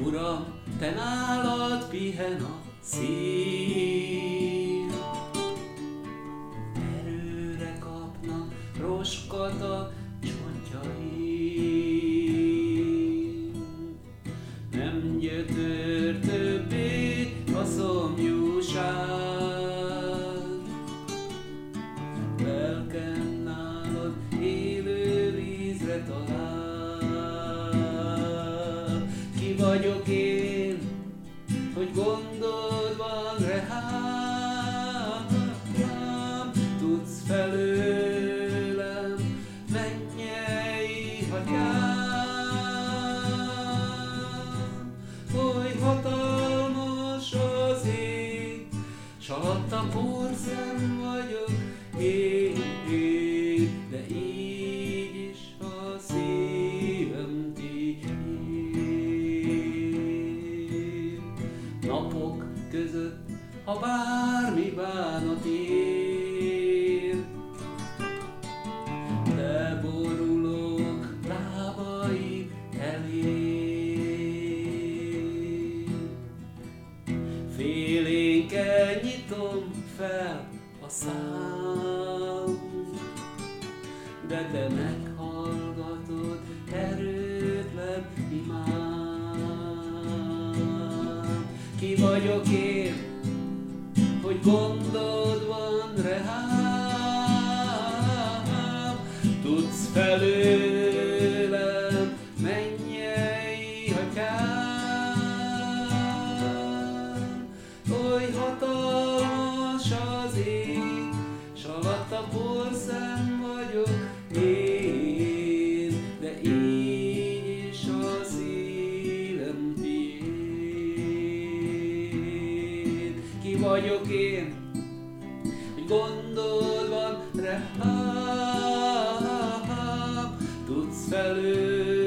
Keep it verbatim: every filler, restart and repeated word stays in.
Uram, te nálad pihen a szív. Erőre kapnak roskat a csontjaim. Nem gyötör többé a szomjúság. Lelkem nálad élő vízre talál. Ki vagyok én, hogy gondod van rám, tudsz felőlem, mennyei atyám. Oly hatalmas az ég, s alatta porszem vagyok én, de így is a szívem tiéd. Napok között, ha bármi bánat ér, leborulok lábaid elé. Félénken nyitom fel a szám, de te meghallgatod erőtlen imám. Ki vagyok én, hogy gondod van rám, tudsz felőlem, mennyei atyám. Oly hatalmas az ég, s alatta porszem vagyok én, de így is a szívem tiéd. Ki vagyok én, hogy gondod van rám, tudsz felőlem,